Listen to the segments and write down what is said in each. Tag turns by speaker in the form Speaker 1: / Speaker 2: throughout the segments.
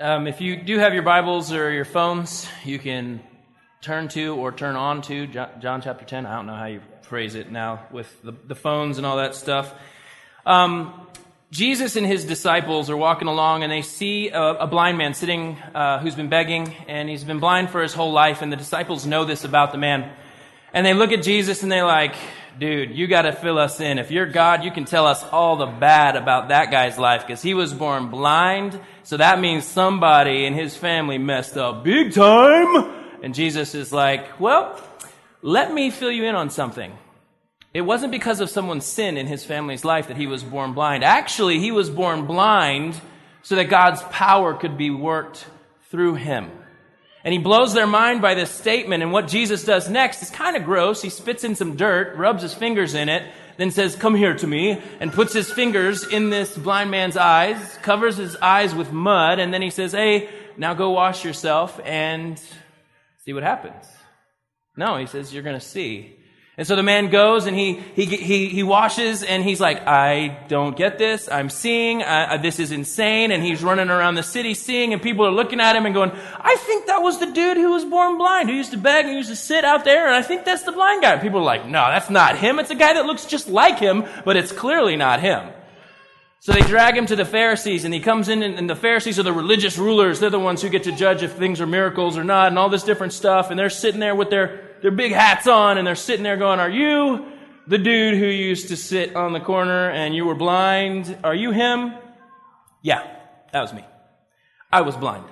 Speaker 1: If you do have your Bibles or your phones, you can turn to or turn on to John chapter 10. I don't know how you phrase it now with the phones and all that stuff. Jesus and his disciples are walking along and they see a blind man sitting who's been begging, and he's been blind for his whole life, and the disciples know this about the man. And they look at Jesus and they're like, dude, you got to fill us in. If you're God, you can tell us all the bad about that guy's life, because he was born blind. So that means somebody in his family messed up big time. And Jesus is like, well, let me fill you in on something. It wasn't because of someone's sin in his family's life that he was born blind. Actually, he was born blind so that God's power could be worked through him. And he blows their mind by this statement, and what Jesus does next is kind of gross. He spits in some dirt, rubs his fingers in it, then says, come here to me, and puts his fingers in this blind man's eyes, covers his eyes with mud, and then he says, hey, now go wash yourself and see what happens. No, he says, you're going to see. And so the man goes and he washes, and he's like, I don't get this. I'm seeing. This is insane. And he's running around the city seeing, and people are looking at him and going, I think that was the dude who was born blind, who used to beg and used to sit out there, and I think that's the blind guy. People are like, no, that's not him. It's a guy that looks just like him, but it's clearly not him. So they drag him to the Pharisees, and he comes in, and the Pharisees are the religious rulers. They're the ones who get to judge if things are miracles or not, and all this different stuff. And they're sitting there with their big hats on, and they're sitting there going, are you the dude who used to sit on the corner and you were blind? Are you him? Yeah, that was me. I was blind.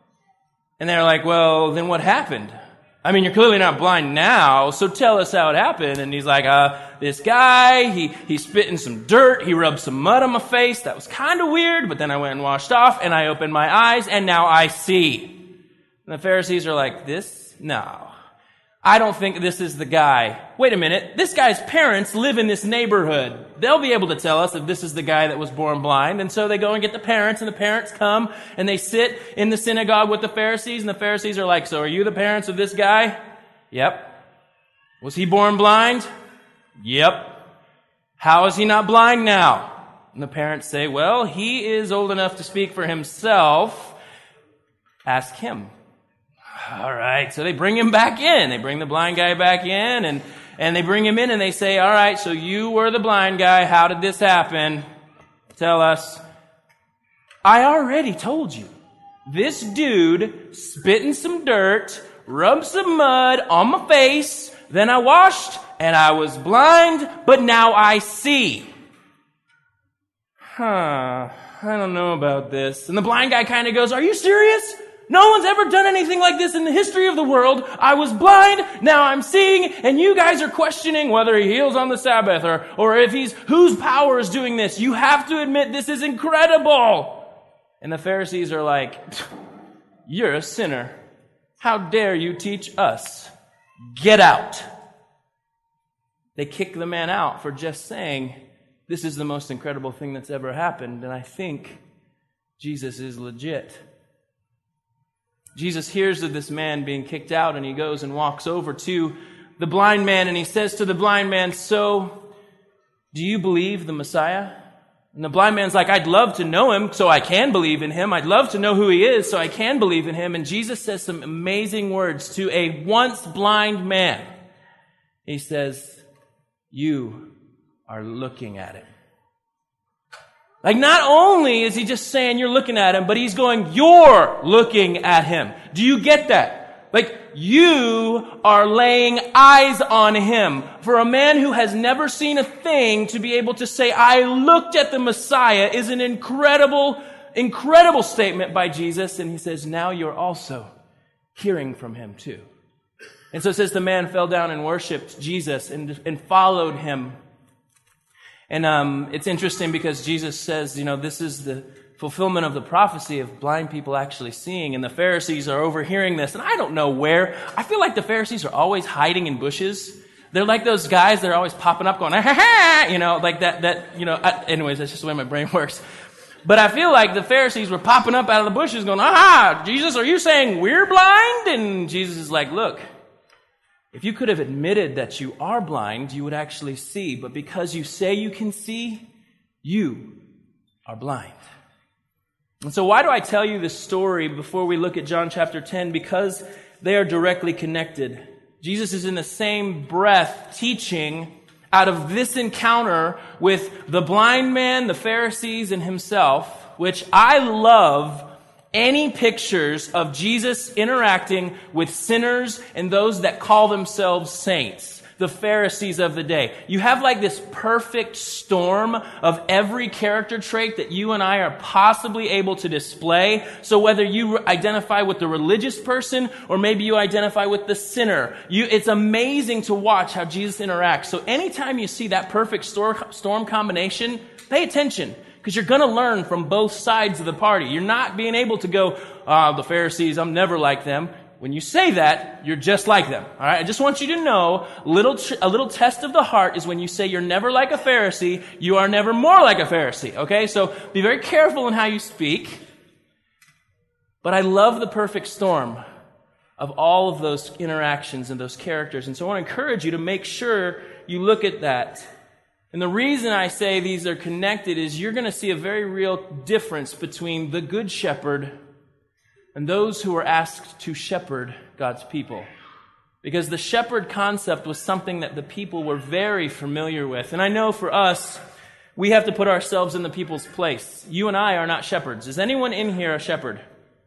Speaker 1: And they're like, well, then what happened? I mean, you're clearly not blind now, so tell us how it happened. And he's like, this guy, he spit in some dirt, he rubbed some mud on my face. That was kind of weird, but then I went and washed off, and I opened my eyes, and now I see. And the Pharisees are like, no. I don't think this is the guy. Wait a minute. This guy's parents live in this neighborhood. They'll be able to tell us if this is the guy that was born blind. And so they go and get the parents, and the parents come and they sit in the synagogue with the Pharisees, and the Pharisees are like, so are you the parents of this guy? Yep. Was he born blind? Yep. How is he not blind now? And the parents say, well, he is old enough to speak for himself. Ask him. All right, so they bring him back in. They bring the blind guy back in, and they bring him in, and they say, all right, so you were the blind guy. How did this happen? Tell us. I already told you. This dude spit in some dirt, rubbed some mud on my face, then I washed, and I was blind, but now I see. I don't know about this. And the blind guy kind of goes, are you serious? No one's ever done anything like this in the history of the world. I was blind, now I'm seeing, and you guys are questioning whether he heals on the Sabbath or if whose power is doing this. You have to admit this is incredible. And the Pharisees are like, you're a sinner. How dare you teach us? Get out. They kick the man out for just saying, this is the most incredible thing that's ever happened, and I think Jesus is legit. Jesus hears of this man being kicked out, and he goes and walks over to the blind man, and he says to the blind man, so, do you believe the Messiah? And the blind man's like, I'd love to know him so I can believe in him. I'd love to know who he is so I can believe in him. And Jesus says some amazing words to a once blind man. He says, you are looking at him. Like, not only is he just saying you're looking at him, but he's going, you're looking at him. Do you get that? Like, you are laying eyes on him. For a man who has never seen a thing to be able to say, I looked at the Messiah, is an incredible, incredible statement by Jesus. And he says, now you're also hearing from him too. And so it says the man fell down and worshiped Jesus and followed him. And it's interesting because Jesus says, this is the fulfillment of the prophecy of blind people actually seeing. And the Pharisees are overhearing this. And I don't know where. I feel like the Pharisees are always hiding in bushes. They're like those guys that are always popping up going, ha ha, like that, anyways, that's just the way my brain works. But I feel like the Pharisees were popping up out of the bushes going, aha, Jesus, are you saying we're blind? And Jesus is like, look, if you could have admitted that you are blind, you would actually see. But because you say you can see, you are blind. And so why do I tell you this story before we look at John chapter 10? Because they are directly connected. Jesus is in the same breath teaching out of this encounter with the blind man, the Pharisees, and himself, which I love any pictures of Jesus interacting with sinners and those that call themselves saints, the Pharisees of the day. You have like this perfect storm of every character trait that you and I are possibly able to display. So whether you identify with the religious person or maybe you identify with the sinner, it's amazing to watch how Jesus interacts. So anytime you see that perfect storm combination, pay attention. Because you're going to learn from both sides of the party. You're not being able to go, the Pharisees, I'm never like them. When you say that, you're just like them. All right. I just want you to know, a little test of the heart is when you say you're never like a Pharisee, you are never more like a Pharisee. Okay. So be very careful in how you speak. But I love the perfect storm of all of those interactions and those characters. And so I want to encourage you to make sure you look at that. And the reason I say these are connected is you're going to see a very real difference between the good shepherd and those who are asked to shepherd God's people. Because the shepherd concept was something that the people were very familiar with. And I know for us, we have to put ourselves in the people's place. You and I are not shepherds. Is anyone in here a shepherd?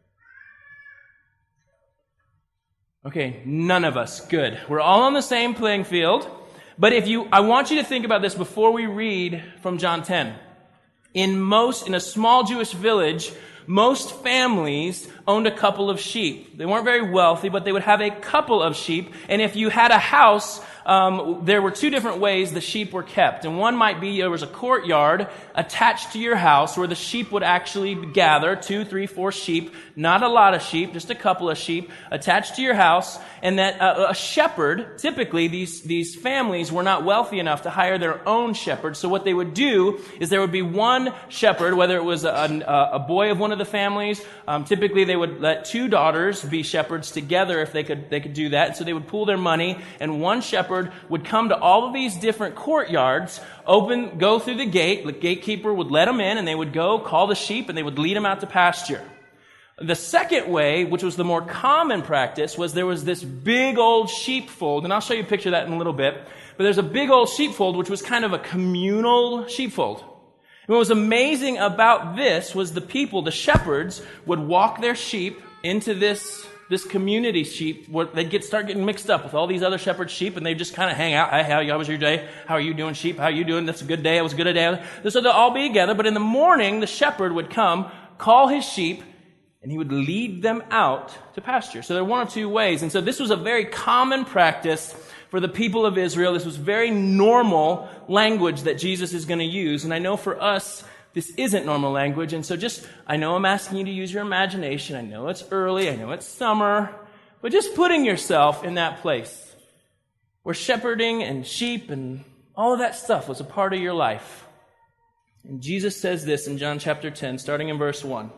Speaker 1: Okay, none of us. Good. We're all on the same playing field. But I want you to think about this before we read from John 10. In a small Jewish village, most families owned a couple of sheep. They weren't very wealthy, but they would have a couple of sheep. And if you had a house, there were two different ways the sheep were kept. And one might be there was a courtyard attached to your house where the sheep would actually gather, 2, 3, 4 sheep, not a lot of sheep, just a couple of sheep attached to your house. And that a shepherd, typically these families were not wealthy enough to hire their own shepherd. So what they would do is there would be one shepherd, whether it was a boy of one of the families. Typically they would let 2 daughters be shepherds together if they could do that. So they would pool their money, and one shepherd would come to all of these different courtyards, go through the gate. The gatekeeper would let them in, and they would go call the sheep, and they would lead them out to pasture. The second way, which was the more common practice, was there was this big old sheepfold, and I'll show you a picture of that in a little bit. But there's a big old sheepfold, which was kind of a communal sheepfold. And what was amazing about this was the people, the shepherds, would walk their sheep into this community sheep, where they'd start getting mixed up with all these other shepherd sheep, and they'd just kind of hang out. Hey, how was your day? How are you doing, sheep? How are you doing? That's a good day. It was a good day. So they'll all be together, but in the morning, the shepherd would come, call his sheep, and he would lead them out to pasture. So there are one or two ways. And so this was a very common practice for the people of Israel. This was very normal language that Jesus is going to use. And I know for us, this isn't normal language. And so I know I'm asking you to use your imagination. I know it's early. I know it's summer. But just putting yourself in that place where shepherding and sheep and all of that stuff was a part of your life. And Jesus says this in John chapter 10, starting in verse 1.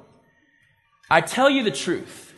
Speaker 1: I tell you the truth.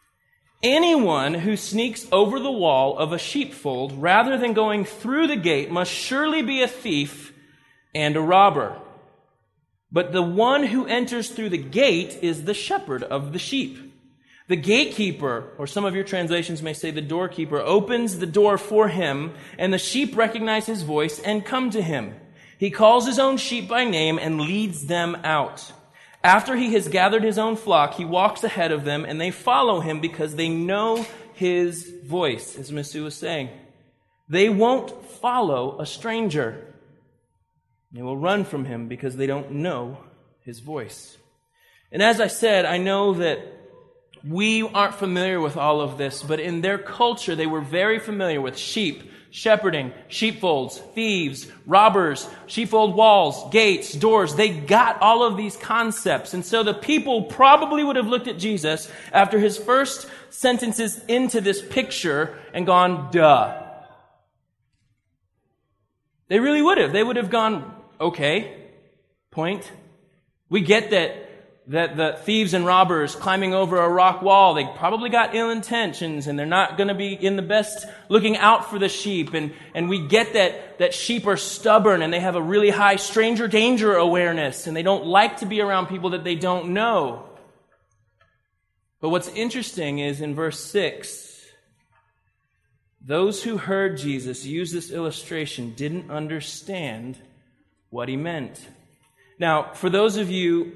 Speaker 1: Anyone who sneaks over the wall of a sheepfold rather than going through the gate must surely be a thief and a robber. But the one who enters through the gate is the shepherd of the sheep. The gatekeeper, or some of your translations may say the doorkeeper, opens the door for him, and the sheep recognize his voice and come to him. He calls his own sheep by name and leads them out. After he has gathered his own flock, he walks ahead of them, and they follow him because they know his voice, as Masu was saying. They won't follow a stranger. They will run from him because they don't know his voice. And as I said, I know that we aren't familiar with all of this, but in their culture, they were very familiar with sheep, shepherding, sheepfolds, thieves, robbers, sheepfold walls, gates, doors. They got all of these concepts. And so the people probably would have looked at Jesus after his first sentences into this picture and gone, duh. They really would have. They would have gone, okay, point. We get that the thieves and robbers climbing over a rock wall, they probably got ill intentions and they're not going to be in the best looking out for the sheep. And we get that sheep are stubborn and they have a really high stranger danger awareness and they don't like to be around people that they don't know. But what's interesting is in verse 6, those who heard Jesus use this illustration didn't understand what he meant. Now, for those of you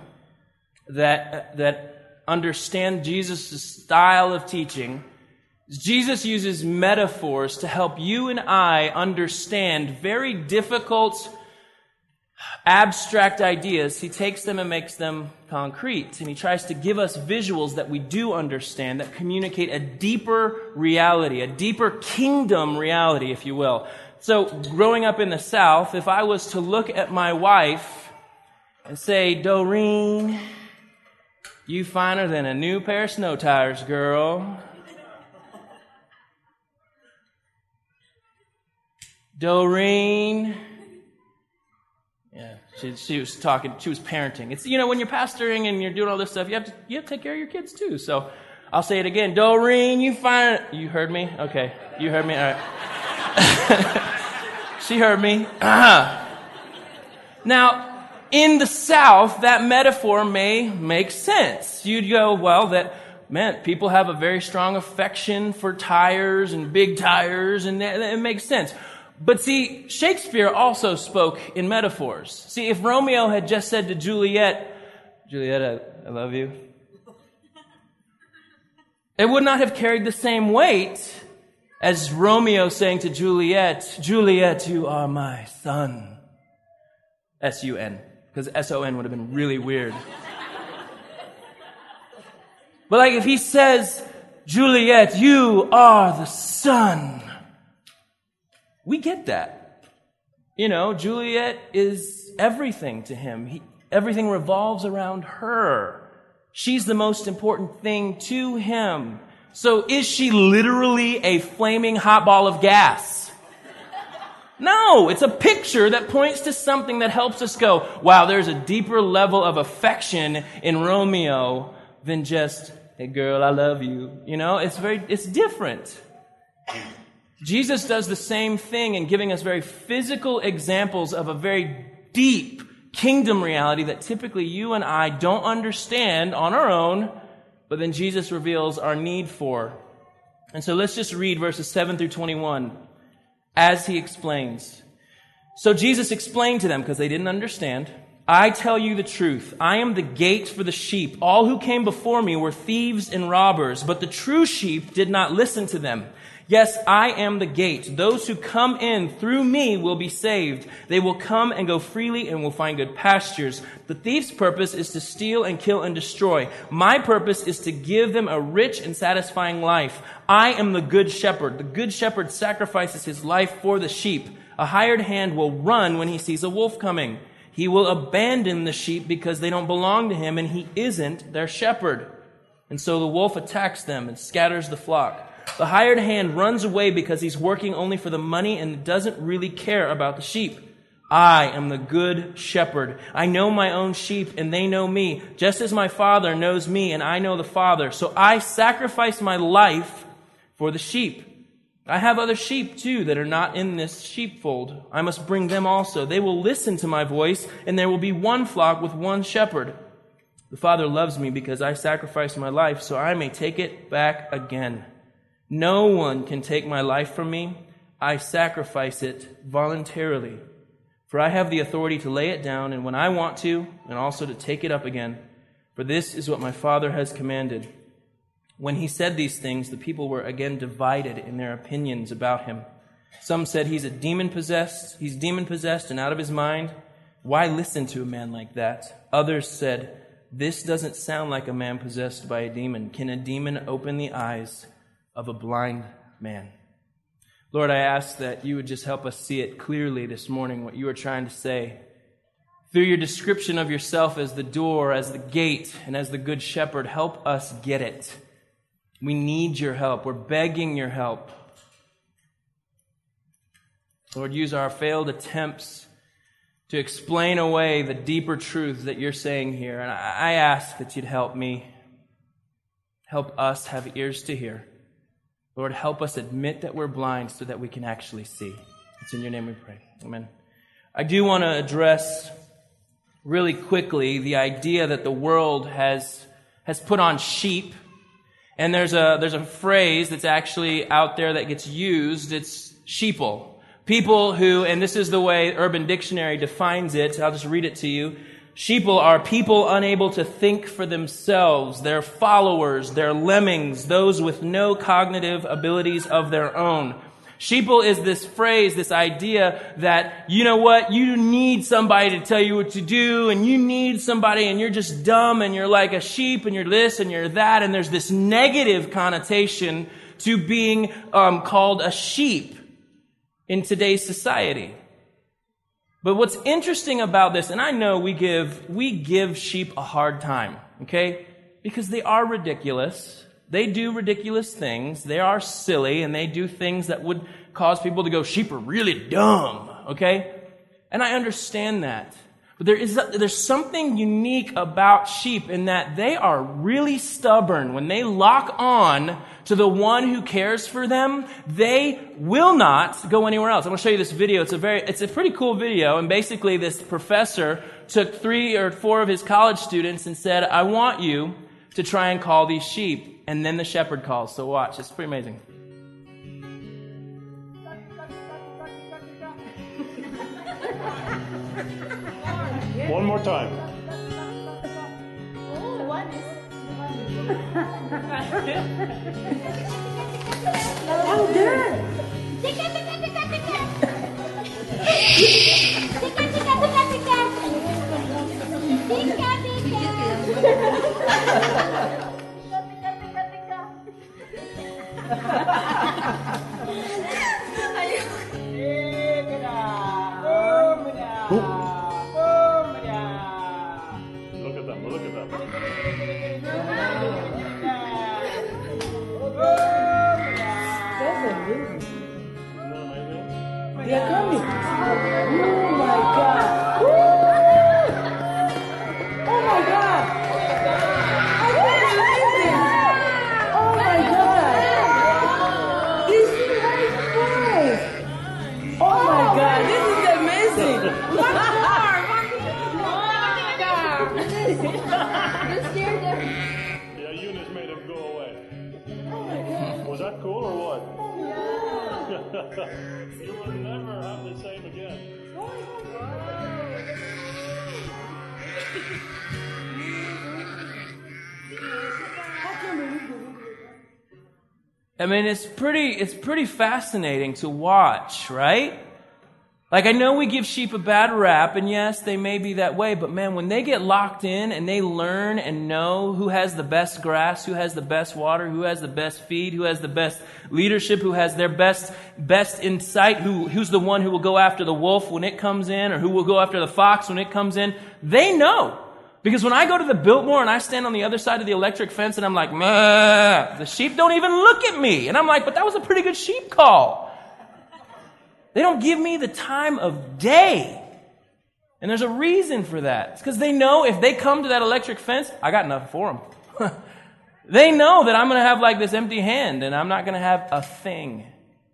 Speaker 1: that understand Jesus' style of teaching, Jesus uses metaphors to help you and I understand very difficult, abstract ideas. He takes them and makes them concrete. And he tries to give us visuals that we do understand, that communicate a deeper reality, a deeper kingdom reality, if you will. So, growing up in the South, if I was to look at my wife and say, Doreen, you finer than a new pair of snow tires, girl. Doreen. Yeah, she was talking, she was parenting. It's, when you're pastoring and you're doing all this stuff, you have to take care of your kids too. So I'll say it again. Doreen, you heard me? Okay. You heard me? All right. She heard me. Now, in the South, that metaphor may make sense. You'd go, people have a very strong affection for tires and big tires, and it makes sense. But see, Shakespeare also spoke in metaphors. See, if Romeo had just said to Juliet, I love you, it would not have carried the same weight as Romeo saying to Juliet, Juliet, you are my son. S-U-N. Because S-O-N would have been really weird. But if he says, Juliet, you are the son, we get that. Juliet is everything to him. Everything revolves around her. She's the most important thing to him. So is she literally a flaming hot ball of gas? No, it's a picture that points to something that helps us go, wow, there's a deeper level of affection in Romeo than just, hey girl, I love you. It's different. Jesus does the same thing in giving us very physical examples of a very deep kingdom reality that typically you and I don't understand on our own, but then Jesus reveals our need for. And so let's just read verses 7 through 21 as he explains. So Jesus explained to them, because they didn't understand, I tell you the truth. I am the gate for the sheep. All who came before me were thieves and robbers, but the true sheep did not listen to them. Yes, I am the gate. Those who come in through me will be saved. They will come and go freely and will find good pastures. The thief's purpose is to steal and kill and destroy. My purpose is to give them a rich and satisfying life. I am the good shepherd. The good shepherd sacrifices his life for the sheep. A hired hand will run when he sees a wolf coming. He will abandon the sheep because they don't belong to him and he isn't their shepherd. And so the wolf attacks them and scatters the flock. The hired hand runs away because he's working only for the money and doesn't really care about the sheep. I am the good shepherd. I know my own sheep and they know me, just as my Father knows me and I know the Father. So I sacrifice my life for the sheep. I have other sheep too that are not in this sheepfold. I must bring them also. They will listen to my voice and there will be one flock with one shepherd. The Father loves me because I sacrifice my life so I may take it back again. No one can take my life from me. I sacrifice it voluntarily. For I have the authority to lay it down, and when I want to, and also to take it up again. For this is what my Father has commanded. When he said these things, the people were again divided in their opinions about him. Some said he's demon-possessed and out of his mind. Why listen to a man like that? Others said, this doesn't sound like a man possessed by a demon. Can a demon open the eyes of a blind man? Lord, I ask that you would just help us see it clearly this morning, what you are trying to say. Through your description of yourself as the door, as the gate, and as the good shepherd, help us get it. We need your help. We're begging your help. Lord, use our failed attempts to explain away the deeper truths that you're saying here. And I ask that you'd help me, help us have ears to hear. Lord, help us admit that we're blind so that we can actually see. It's in your name we pray. Amen. I do want to address really quickly the idea that the world has has put on sheep. And there's a phrase that's actually out there that gets used. It's sheeple. People who, and this is the way Urban Dictionary defines it. I'll just read it to you. Sheeple are people unable to think for themselves. They're followers. They're lemmings. Those with no cognitive abilities of their own. Sheeple is this phrase, this idea that, you know what, you need somebody to tell you what to do, and you need somebody, and you're just dumb, and you're like a sheep, and you're this, and you're that, and there's this negative connotation to being called a sheep in today's society. But what's interesting about this, and I know we give sheep a hard time, okay? Because they are ridiculous. They do ridiculous things. They are silly, and they do things that would cause people to go, sheep are really dumb, okay? And I understand that. But there's something unique about sheep in that they are really stubborn. When they lock on to the one who cares for them, they will not go anywhere else. I'm going to show you this video. It's a pretty cool video. And basically this professor took 3 or 4 of his college students and said, I want you to try and call these sheep. And then the shepherd calls. So watch. It's pretty amazing.
Speaker 2: One more time.
Speaker 3: Oh, what is louder? Tika, tika, tika, tika. Tika, tika, tika, tika. Tika, tika. Tika, tika, tika.
Speaker 2: Look at them. Look at them.
Speaker 4: They're coming. Oh my God. Woo! Oh my God. I can't believe it. Oh my God. This is very fast. Oh my God. This is amazing. One more.
Speaker 3: You scared them.
Speaker 2: Yeah, Eunice made him go away.
Speaker 4: Oh my God.
Speaker 2: Was that cool or what? You will never have the same again.
Speaker 1: I mean, it's pretty fascinating to watch, right? Like, I know we give sheep a bad rap, and yes, they may be that way, but man, when they get locked in and they learn and know who has the best grass, who has the best water, who has the best feed, who has the best leadership, who has their best insight, who's the one who will go after the wolf when it comes in, or who will go after the fox when it comes in, they know. Because when I go to the Biltmore and I stand on the other side of the electric fence and I'm like, meh, the sheep don't even look at me. And I'm like, but that was a pretty good sheep call. They don't give me the time of day. And there's a reason for that. It's because they know if they come to that electric fence, I got nothing for them. They know that I'm going to have like this empty hand and I'm not going to have a thing.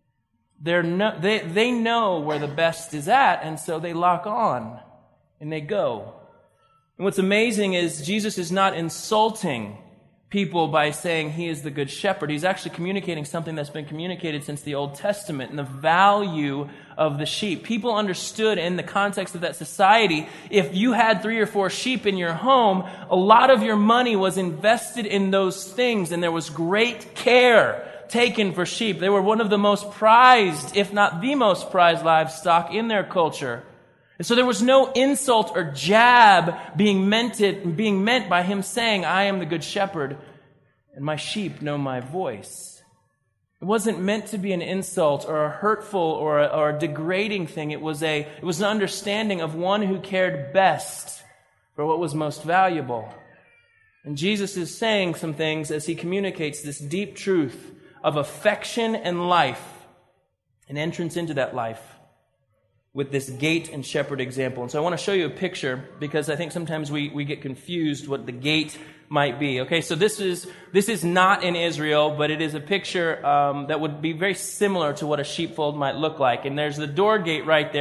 Speaker 1: They know where the best is at, and so they lock on and they go. And what's amazing is Jesus is not insulting people by saying he is the good shepherd. He's actually communicating something that's been communicated since the Old Testament, and the value of the sheep. People understood in the context of that society, if you had 3 or 4 sheep in your home, a lot of your money was invested in those things, and there was great care taken for sheep. They were one of the most prized, if not the most prized livestock in their culture. And so there was no insult or jab being meant by him saying, I am the good shepherd, and my sheep know my voice. It wasn't meant to be an insult or a hurtful or a degrading thing. It was an understanding of one who cared best for what was most valuable. And Jesus is saying some things as he communicates this deep truth of affection and life, an entrance into that life, with this gate and shepherd example. And so I want to show you a picture because I think sometimes we get confused what the gate might be. Okay, so this is not in Israel, but it is a picture that would be very similar to what a sheepfold might look like. And there's the door gate right there.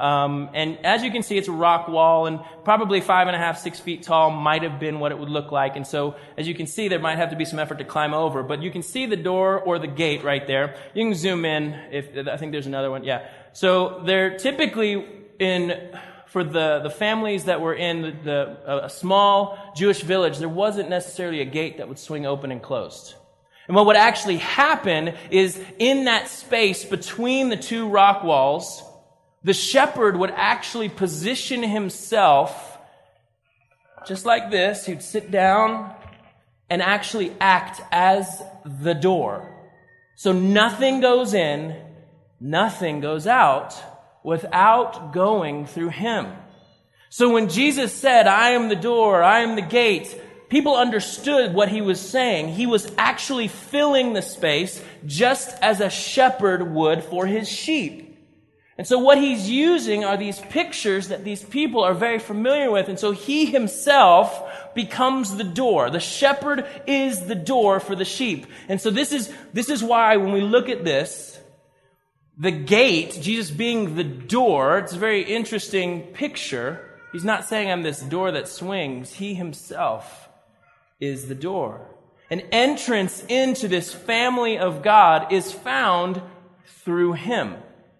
Speaker 1: And as you can see, it's a rock wall, and probably 5.5, 6 feet tall might have been what it would look like. And so, as you can see, there might have to be some effort to climb over. But you can see the door or the gate right there. You can zoom in. I think there's another one. Yeah. So they're typically for the families that were in a small Jewish village, there wasn't necessarily a gate that would swing open and closed. And what would actually happen is in that space between the two rock walls, the shepherd would actually position himself just like this. He'd sit down and actually act as the door. So nothing goes in, nothing goes out without going through him. So when Jesus said, I am the door, I am the gate, people understood what he was saying. He was actually filling the space just as a shepherd would for his sheep. And so what he's using are these pictures that these people are very familiar with. And so he himself becomes the door. The shepherd is the door for the sheep. And so this is why when we look at this, the gate, Jesus being the door, it's a very interesting picture. He's not saying I'm this door that swings. He himself is the door. An entrance into this family of God is found through him.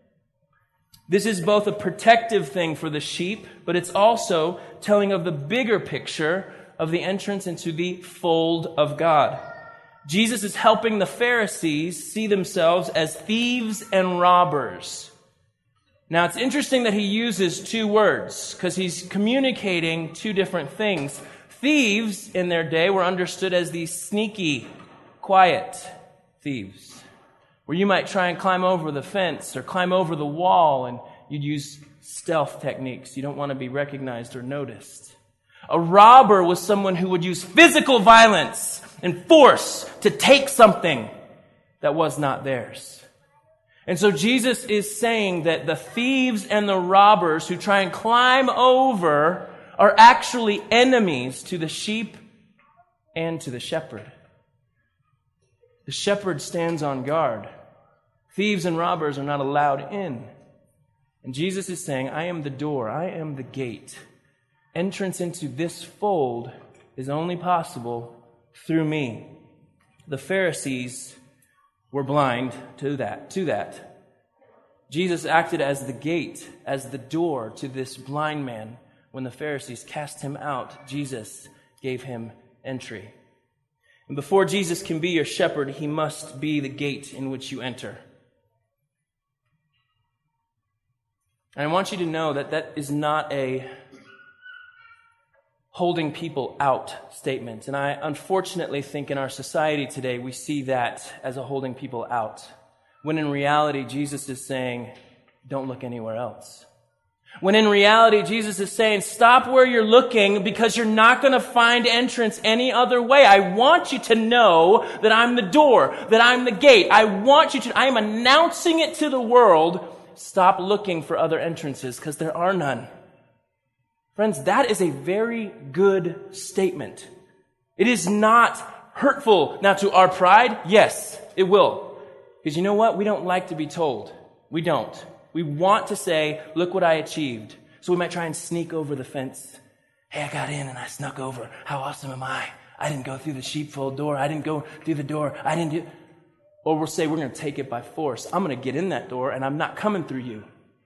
Speaker 1: This is both a protective thing for the sheep, but it's also telling of the bigger picture of the entrance into the fold of God. Jesus is helping the Pharisees see themselves as thieves and robbers. Now, it's interesting that he uses two words because he's communicating two different things. Thieves in their day were understood as these sneaky, quiet thieves, where you might try and climb over the fence or climb over the wall, and you'd use stealth techniques. You don't want to be recognized or noticed. A robber was someone who would use physical violence and force to take something that was not theirs. And so Jesus is saying that the thieves and the robbers who try and climb over are actually enemies to the sheep and to the shepherd. The shepherd stands on guard. Thieves and robbers are not allowed in. And Jesus is saying, I am the door, I am the gate. Entrance into this fold is only possible through me. The Pharisees were blind to that. Jesus acted as the gate, as the door to this blind man. When the Pharisees cast him out, Jesus gave him entry. And before Jesus can be your shepherd, he must be the gate in which you enter. And I want you to know that that is not a holding people out statement. And I unfortunately think in our society today, we see that as a holding people out. When in reality, Jesus is saying, don't look anywhere else. When in reality, Jesus is saying, stop where you're looking because you're not going to find entrance any other way. I want you to know that I'm the door, that I'm the gate. I am announcing it to the world. Stop looking for other entrances because there are none. Friends, that is a very good statement. It is not hurtful. Now, to our pride, yes, it will. Because you know what? We don't like to be told. We don't. We want to say, look what I achieved. So we might try and sneak over the fence. Hey, I got in and I snuck over. How awesome am I? I didn't go through the sheepfold door. I didn't go through the door. Or we'll say, we're going to take it by force. I'm going to get in that door and I'm not coming through you.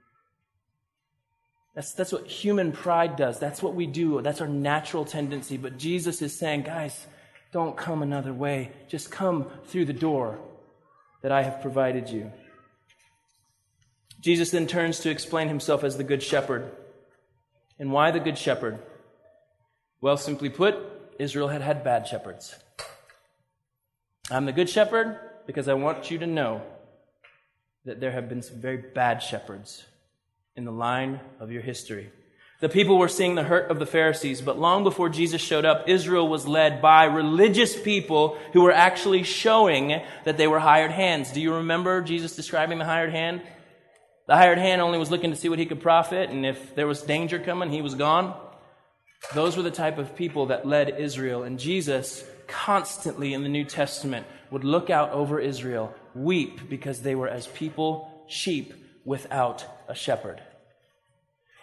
Speaker 1: That's what human pride does. That's what we do. That's our natural tendency. But Jesus is saying, guys, don't come another way. Just come through the door that I have provided you. Jesus then turns to explain himself as the Good Shepherd. And why the Good Shepherd? Well, simply put, Israel had had bad shepherds. I'm the Good Shepherd because I want you to know that there have been some very bad shepherds in the line of your history. The people were seeing the hurt of the Pharisees, but long before Jesus showed up, Israel was led by religious people who were actually showing that they were hired hands. Do you remember Jesus describing the hired hand? The hired hand only was looking to see what he could profit, and if there was danger coming, he was gone. Those were the type of people that led Israel, and Jesus constantly in the New Testament would look out over Israel, weep because they were as people, sheep, without a shepherd.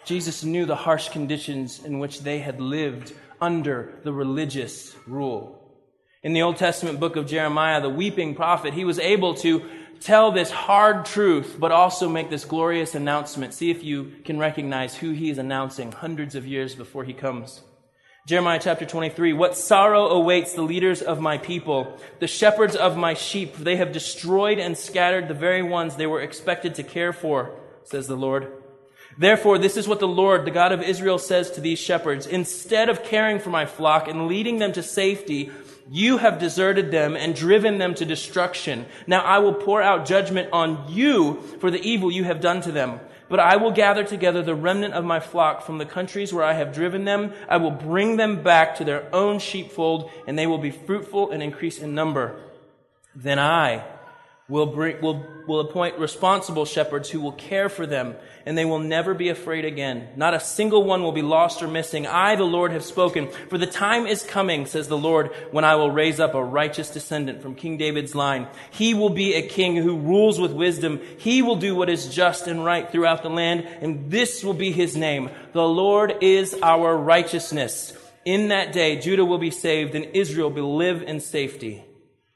Speaker 1: Jesus knew the harsh conditions in which they had lived under the religious rule. In the Old Testament book of Jeremiah, the weeping prophet, he was able to tell this hard truth, but also make this glorious announcement. See if you can recognize who he is announcing hundreds of years before he comes. Jeremiah chapter 23, "What sorrow awaits the leaders of my people, the shepherds of my sheep. They have destroyed and scattered the very ones they were expected to care for, says the Lord. Therefore, this is what the Lord, the God of Israel, says to these shepherds. Instead of caring for my flock and leading them to safety, you have deserted them and driven them to destruction. Now I will pour out judgment on you for the evil you have done to them. But I will gather together the remnant of my flock from the countries where I have driven them. I will bring them back to their own sheepfold, and they will be fruitful and increase in number. Then I will appoint responsible shepherds who will care for them, and they will never be afraid again. Not a single one will be lost or missing. I, the Lord, have spoken. For the time is coming, says the Lord, when I will raise up a righteous descendant from King David's line. He will be a king who rules with wisdom. He will do what is just and right throughout the land, and this will be his name. The Lord is our righteousness. In that day, Judah will be saved, and Israel will live in safety."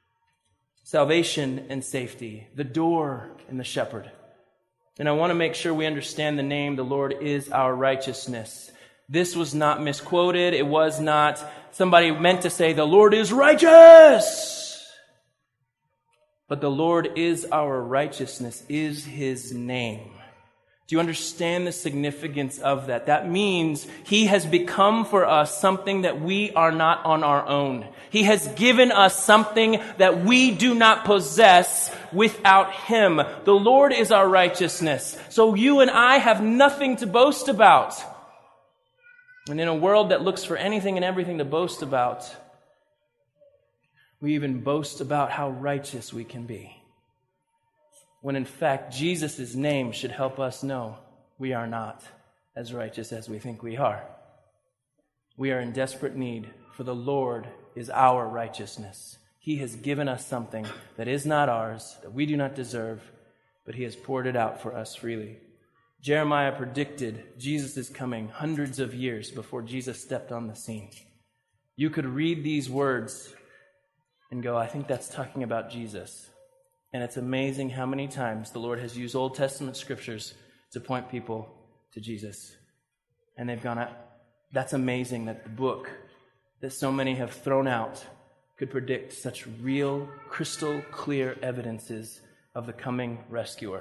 Speaker 1: Salvation and safety, the door and the shepherd. And I want to make sure we understand the name, the Lord is our righteousness. This was not misquoted. It was not somebody meant to say, the Lord is righteous. But the Lord is our righteousness, is his name. Do you understand the significance of that? That means he has become for us something that we are not on our own. He has given us something that we do not possess without him. The Lord is our righteousness. So you and I have nothing to boast about. And in a world that looks for anything and everything to boast about, we even boast about how righteous we can be. When in fact, Jesus' name should help us know we are not as righteous as we think we are. We are in desperate need, for the Lord is our righteousness. He has given us something that is not ours, that we do not deserve, but he has poured it out for us freely. Jeremiah predicted Jesus' coming hundreds of years before Jesus stepped on the scene. You could read these words and go, I think that's talking about Jesus. And it's amazing how many times the Lord has used Old Testament scriptures to point people to Jesus. And they've gone, that's amazing that the book that so many have thrown out could predict such real, crystal clear evidences of the coming rescuer.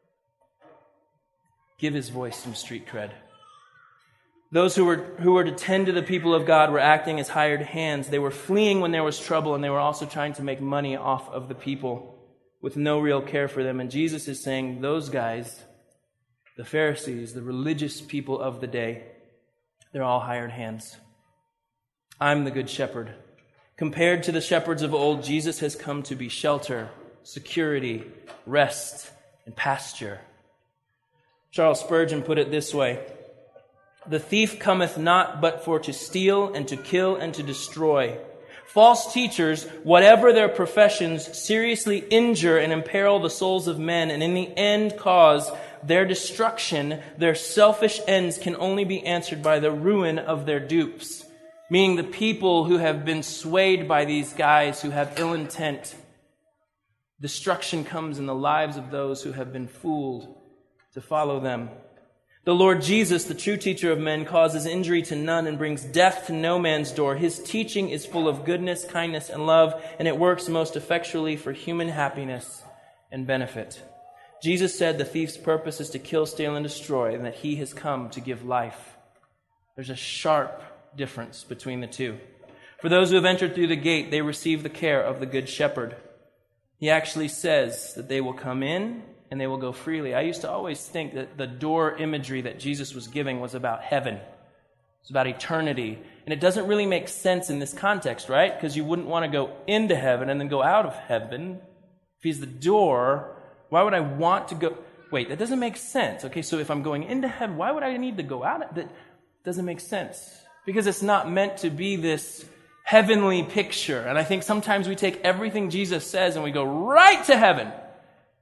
Speaker 1: Give his voice some street cred. Those who were to tend to the people of God were acting as hired hands. They were fleeing when there was trouble, and they were also trying to make money off of the people with no real care for them. And Jesus is saying, those guys, the Pharisees, the religious people of the day, they're all hired hands. I'm the good shepherd. Compared to the shepherds of old, Jesus has come to be shelter, security, rest, and pasture. Charles Spurgeon put it this way: the thief cometh not but for to steal and to kill and to destroy. False teachers, whatever their professions, seriously injure and imperil the souls of men, and in the end cause their destruction. Their selfish ends can only be answered by the ruin of their dupes. Meaning the people who have been swayed by these guys who have ill intent. Destruction comes in the lives of those who have been fooled to follow them. The Lord Jesus, the true teacher of men, causes injury to none and brings death to no man's door. His teaching is full of goodness, kindness, and love, and it works most effectually for human happiness and benefit. Jesus said the thief's purpose is to kill, steal, and destroy, and that he has come to give life. There's a sharp difference between the two. For those who have entered through the gate, they receive the care of the good shepherd. He actually says that they will come in and they will go freely. I used to always think that the door imagery that Jesus was giving was about heaven. It's about eternity. And it doesn't really make sense in this context, right? Because you wouldn't want to go into heaven and then go out of heaven. If he's the door, why would I want to go? Wait, that doesn't make sense. Okay, so if I'm going into heaven, why would I need to go out? That doesn't make sense. Because it's not meant to be this heavenly picture. And I think sometimes we take everything Jesus says and we go right to heaven.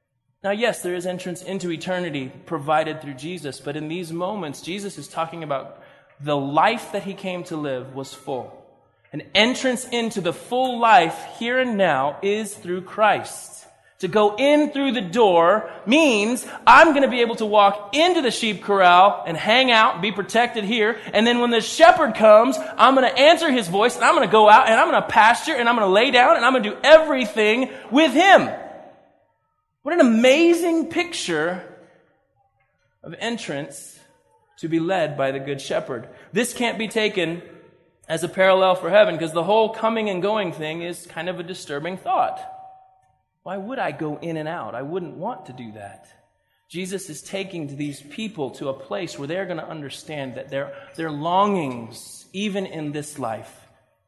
Speaker 1: Now, yes, there is entrance into eternity provided through Jesus, but in these moments, Jesus is talking about the life that he came to live was full. An entrance into the full life here and now is through Christ. To go in through the door means I'm going to be able to walk into the sheep corral and hang out and be protected here. And then when the shepherd comes, I'm going to answer his voice and I'm going to go out and I'm going to pasture and I'm going to lay down and I'm going to do everything with him. What an amazing picture of entrance to be led by the Good Shepherd. This can't be taken as a parallel for heaven because the whole coming and going thing is kind of a disturbing thought. Why would I go in and out? I wouldn't want to do that. Jesus is taking these people to a place where they're going to understand that their longings, even in this life,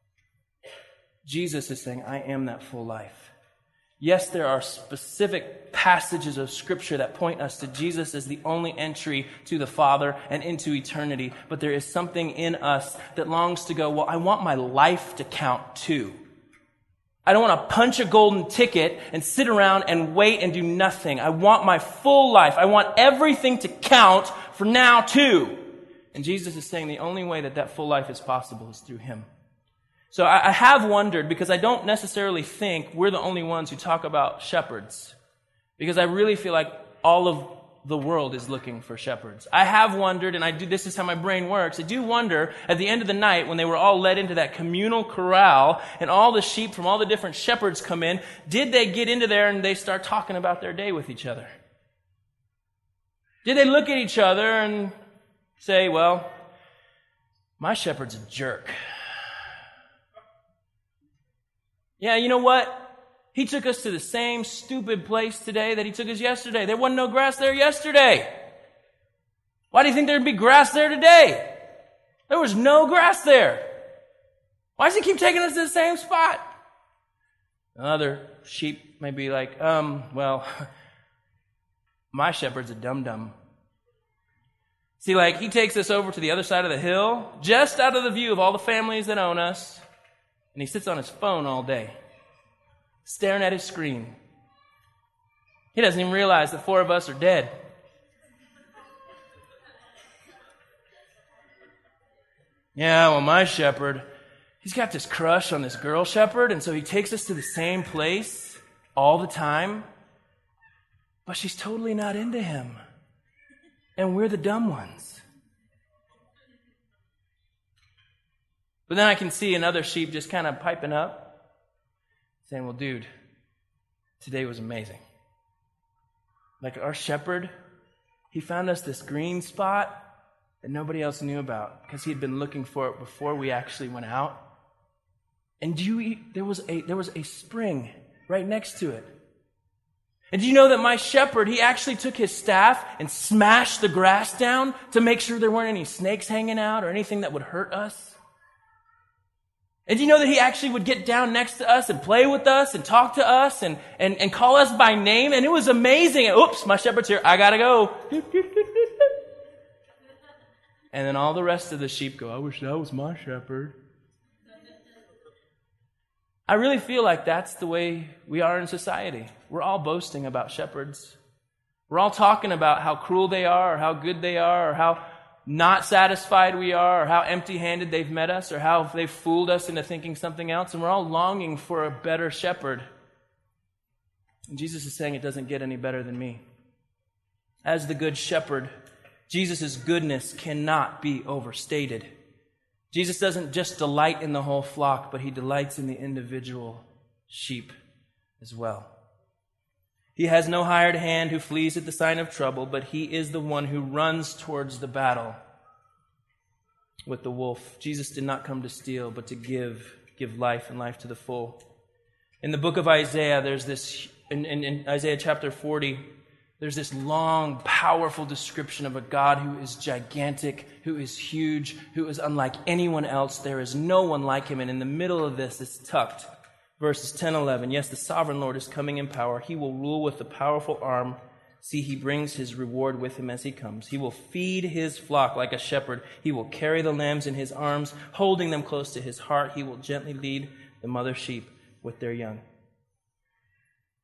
Speaker 1: Jesus is saying, I am that full life. Yes, there are specific passages of Scripture that point us to Jesus as the only entry to the Father and into eternity, but there is something in us that longs to go, well, I want my life to count too. I don't want to punch a golden ticket and sit around and wait and do nothing. I want my full life. I want everything to count for now too. And Jesus is saying the only way that that full life is possible is through him. So I have wondered, because I don't necessarily think we're the only ones who talk about shepherds, because I really feel like all of the world is looking for shepherds. I have wondered, and this is how my brain works, I do wonder at the end of the night when they were all led into that communal corral and all the sheep from all the different shepherds come in, did they get into there and they start talking about their day with each other? Did they look at each other and say, well, my shepherd's a jerk. Yeah, you know what? He took us to the same stupid place today that he took us yesterday. There wasn't no grass there yesterday. Why do you think there'd be grass there today? There was no grass there. Why does he keep taking us to the same spot? Other sheep may be like, well, my shepherd's a dum-dum. See, like, he takes us over to the other side of the hill, just out of the view of all the families that own us, and he sits on his phone all day, staring at his screen. He doesn't even realize that 4 of us are dead. Yeah, well, my shepherd, he's got this crush on this girl shepherd, and so he takes us to the same place all the time, but she's totally not into him. And we're the dumb ones. But then I can see another sheep just kind of piping up, saying, well, dude, today was amazing. Like our shepherd, he found us this green spot that nobody else knew about because he had been looking for it before we actually went out. And there was a spring right next to it. And do you know that my shepherd, he actually took his staff and smashed the grass down to make sure there weren't any snakes hanging out or anything that would hurt us? And do you know that he actually would get down next to us and play with us and talk to us and call us by name? And it was amazing. Oops, my shepherd's here. I gotta go. And then all the rest of the sheep go, I wish that was my shepherd. I really feel like that's the way we are in society. We're all boasting about shepherds. We're all talking about how cruel they are or how good they are or how not satisfied we are or how empty-handed they've met us or how they've fooled us into thinking something else. And we're all longing for a better shepherd. And Jesus is saying it doesn't get any better than me. As the good shepherd, Jesus' goodness cannot be overstated. Jesus doesn't just delight in the whole flock, but he delights in the individual sheep as well. He has no hired hand who flees at the sign of trouble, but he is the one who runs towards the battle with the wolf. Jesus did not come to steal, but to give life and life to the full. In the book of Isaiah, there's this, in Isaiah chapter 40, there's this long, powerful description of a God who is gigantic, who is huge, who is unlike anyone else. There is no one like him. And in the middle of this, it's tucked. Verses 10, 11. Yes, the sovereign Lord is coming in power. He will rule with a powerful arm. See, he brings his reward with him as he comes. He will feed his flock like a shepherd. He will carry the lambs in his arms, holding them close to his heart. He will gently lead the mother sheep with their young.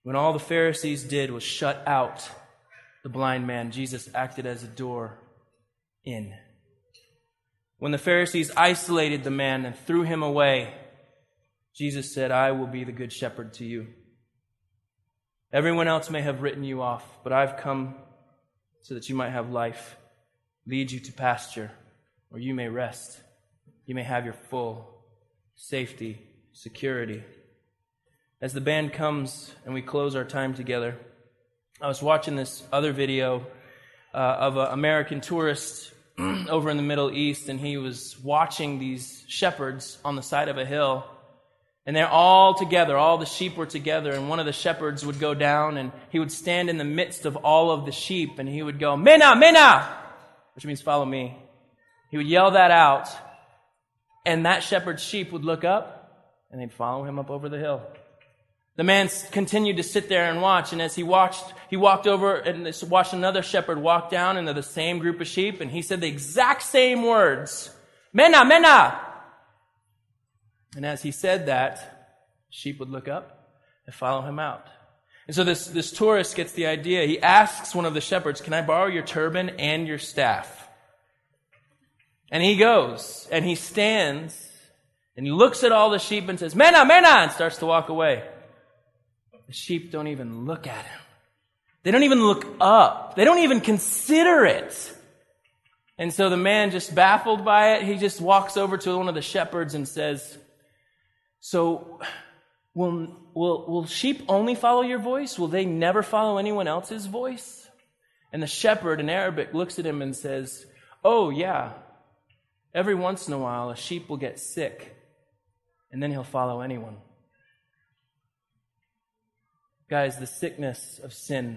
Speaker 1: When all the Pharisees did was shut out the blind man, Jesus acted as a door in. When the Pharisees isolated the man and threw him away, Jesus said, I will be the good shepherd to you. Everyone else may have written you off, but I've come so that you might have life, lead you to pasture, where you may rest. You may have your full safety, security. As the band comes and we close our time together, I was watching this other video of an American tourist over in the Middle East, and he was watching these shepherds on the side of a hill, and they're all together, all the sheep were together, and one of the shepherds would go down, and he would stand in the midst of all of the sheep, and he would go, Mena, Mena, which means follow me. He would yell that out, and that shepherd's sheep would look up, and they'd follow him up over the hill. The man continued to sit there and watch, and as he walked over and watched another shepherd walk down into the same group of sheep, and he said the exact same words, Mena, Mena. And as he said that, sheep would look up and follow him out. And so this tourist gets the idea. He asks one of the shepherds, can I borrow your turban and your staff? And he goes, and he stands, and he looks at all the sheep and says, Mena, Mena, and starts to walk away. The sheep don't even look at him. They don't even look up. They don't even consider it. And so the man, just baffled by it, he just walks over to one of the shepherds and says, so will sheep only follow your voice? Will they never follow anyone else's voice? And the shepherd in Arabic looks at him and says, oh yeah, every once in a while a sheep will get sick and then he'll follow anyone. Guys, the sickness of sin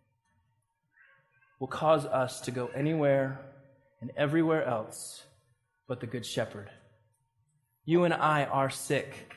Speaker 1: will cause us to go anywhere and everywhere else but the Good Shepherd. You and I are sick.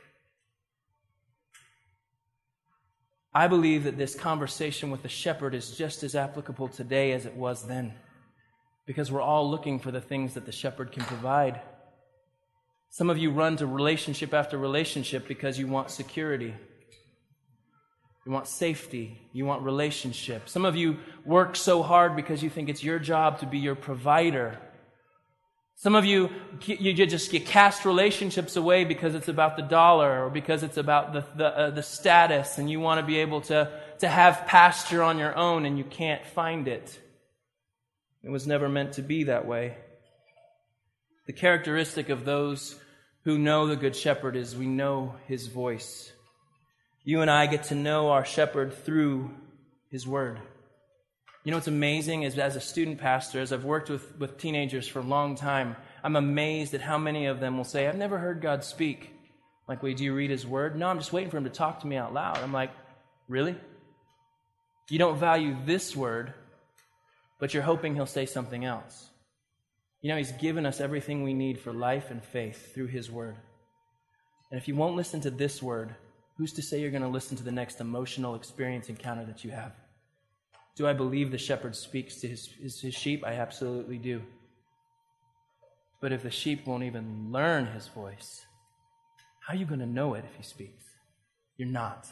Speaker 1: I believe that this conversation with the shepherd is just as applicable today as it was then, because we're all looking for the things that the shepherd can provide. Some of you run to relationship after relationship because you want security. You want safety. You want relationship. Some of you work so hard because you think it's your job to be your provider. Some of you cast relationships away because it's about the dollar or because it's about the status, and you want to be able to have pasture on your own, and you can't find it. It was never meant to be that way. The characteristic of those who know the Good Shepherd is we know His voice. You and I get to know our shepherd through His Word. You know what's amazing is, as a student pastor, as I've worked with teenagers for a long time, I'm amazed at how many of them will say, I've never heard God speak. Like, wait, do you read His Word? No, I'm just waiting for Him to talk to me out loud. I'm like, really? You don't value this Word, but you're hoping He'll say something else. You know, He's given us everything we need for life and faith through His Word. And if you won't listen to this Word, who's to say you're going to listen to the next emotional experience encounter that you have? Do I believe the shepherd speaks to his sheep? I absolutely do. But if the sheep won't even learn His voice, how are you going to know it if He speaks? You're not.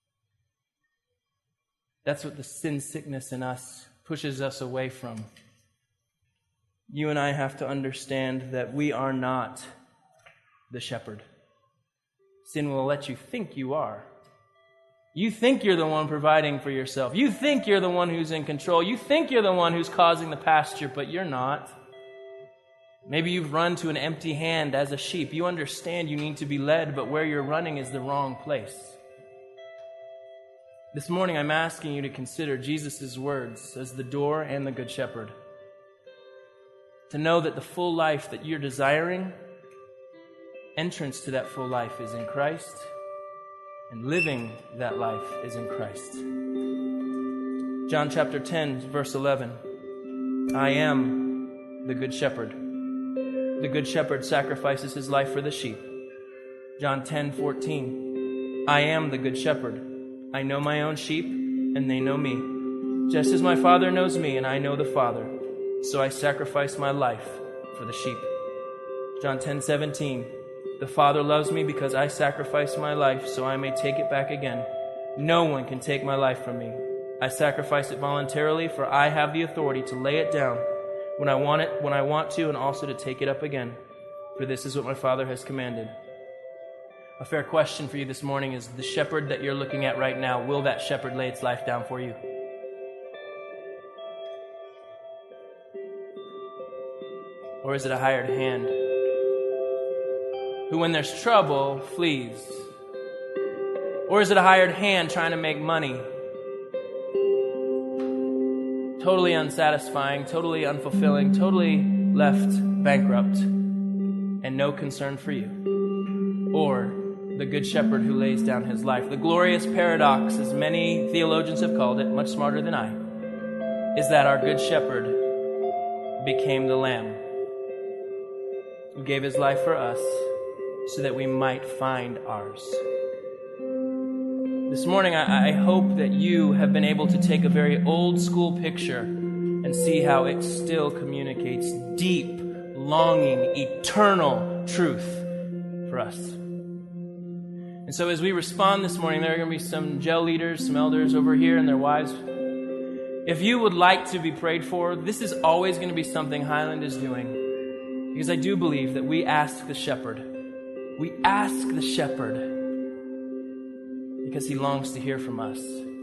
Speaker 1: That's what the sin sickness in us pushes us away from. You and I have to understand that we are not the shepherd. Sin will let you think you are. You think you're the one providing for yourself. You think you're the one who's in control. You think you're the one who's causing the pasture, but you're not. Maybe you've run to an empty hand as a sheep. You understand you need to be led, but where you're running is the wrong place. This morning I'm asking you to consider Jesus' words as the door and the Good Shepherd. To know that the full life that you're desiring, entrance to that full life is in Christ, and living that life is in Christ. John chapter 10, verse 11. I am the Good Shepherd. The Good Shepherd sacrifices his life for the sheep. John 10:14. I am the Good Shepherd. I know my own sheep, and they know me. Just as my Father knows me, and I know the Father. So I sacrifice my life for the sheep. John 10:17. The Father loves me because I sacrifice my life so I may take it back again. No one can take my life from me. I sacrifice it voluntarily, for I have the authority to lay it down when I want to, and also to take it up again. For this is what my Father has commanded. A fair question for you this morning is, the shepherd that you're looking at right now, will that shepherd lay its life down for you? Or is it a hired hand who, when there's trouble, flees? Or is it a hired hand trying to make money? Totally unsatisfying, totally unfulfilling, totally left bankrupt, and no concern for you. Or the good shepherd who lays down his life. The glorious paradox, as many theologians have called it, much smarter than I, is that our good shepherd became the lamb who gave his life for us so that we might find ours. This morning, I hope that you have been able to take a very old school picture and see how it still communicates deep, longing, eternal truth for us. And so as we respond this morning, there are going to be some gel leaders, some elders over here and their wives. If you would like to be prayed for, this is always going to be something Highland is doing. Because I do believe that we ask the shepherd. We ask the shepherd because he longs to hear from us.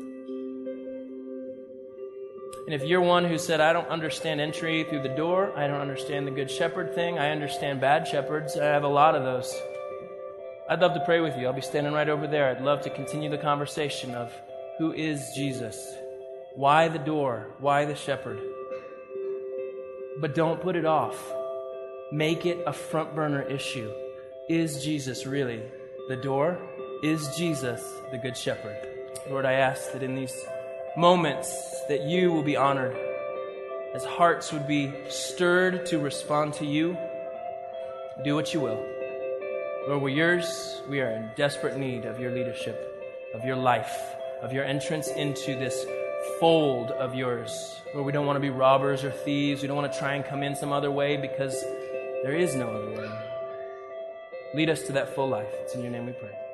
Speaker 1: And if you're one who said, I don't understand entry through the door, I don't understand the good shepherd thing, I understand bad shepherds, I have a lot of those, I'd love to pray with you. I'll be standing right over there. I'd love to continue the conversation of who is Jesus? Why the door? Why the shepherd? But don't put it off. Make it a front burner issue. Is Jesus really the door? Is Jesus the good shepherd? Lord, I ask that in these moments that you will be honored, as hearts would be stirred to respond to you. Do what you will. Lord, we're yours. We are in desperate need of your leadership, of your life, of your entrance into this fold of yours. Lord, we don't want to be robbers or thieves. We don't want to try and come in some other way because there is no other way. Lead us to that full life. It's in your name we pray.